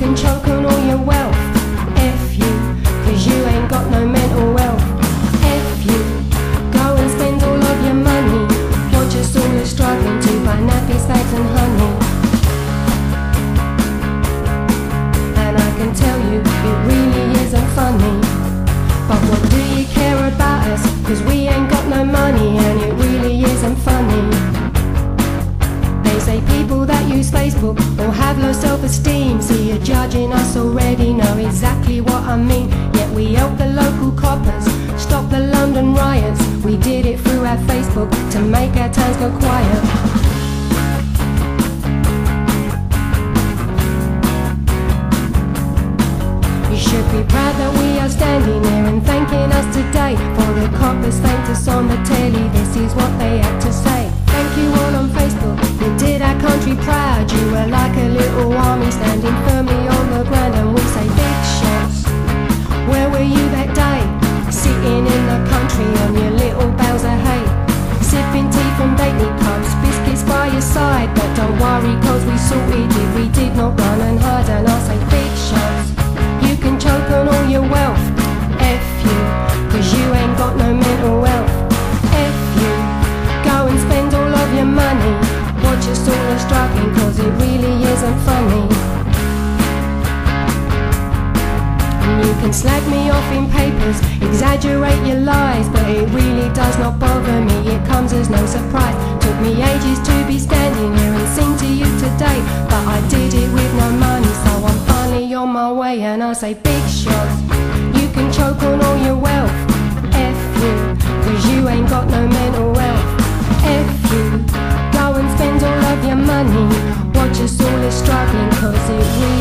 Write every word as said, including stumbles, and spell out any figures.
can choke on all your wealth. F you, cause you ain't got no mental wealth. F you, go and spend all of your money. Watch us all are struggling to buy nappies, fags and honey. And I can tell you, it really isn't funny. But what do you care about us? Cause we ain't got no money, and it really isn't funny. They say people that use Facebook all have low self-esteem. See, you're judging us already, know exactly what I mean. Yet we help the local coppers stop the London riots. We did it through our Facebook to make our towns go quiet. You should be proud that we are standing here and thanking us today. For the coppers thanked us on the telly, this is what they had to say. Thank you all on Facebook, you did our country proud. You were like a little army standing firmly on the ground. And we say big shots, where were you that day? Sitting in the country on your little bales of hay, sipping tea from Dately cups, biscuits by your side. But don't worry cause we sorted it, we did not run and hide. And I say big shots, you can choke on all your wealth. F you, cause you ain't got no mental wealth. F you, go and spend all of your money. Watch us all are struggling cause it really isn't funny. And you can slag me off in papers, exaggerate your lies, but it really does not bother me, it comes as no surprise. Took me ages to be standing here and sing to you today, but I did it with no money, so I'm finally on my way. And I say big shots, you can choke on all your wealth. F you, cause you ain't got no mental wealth. F you, go and spend all of your money. Watch us all are struggling cause it really